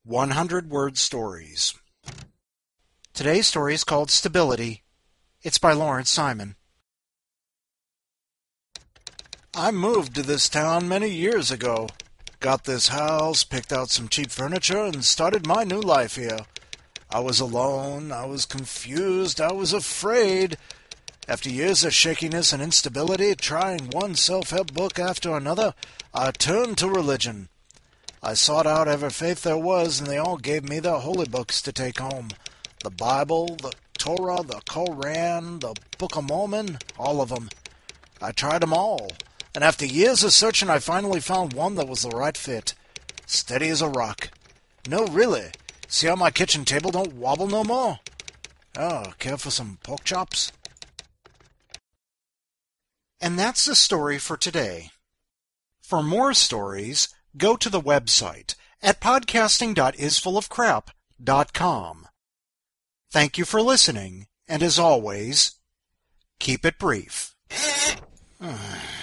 100-word stories. Today's story is called Stability. It's by Lawrence Simon. I moved to this town many years ago. Got this house, picked out some cheap furniture, and started my new life here. I was alone, I was confused, I was afraid. After years of shakiness and instability, trying one self-help book after another, I turned to religion. I sought out every faith there was, and they all gave me their holy books to take home. The Bible, the Torah, the Koran, the Book of Mormon, all of them. I tried them all, and after years of searching, I finally found one that was the right fit. Steady as a rock. No, really. See how my kitchen table don't wobble no more? Oh, care for some pork chops? And that's the story for today. For more stories, go to the website at podcasting.isfullofcrap.com. Thank you for listening, and as always, keep it brief.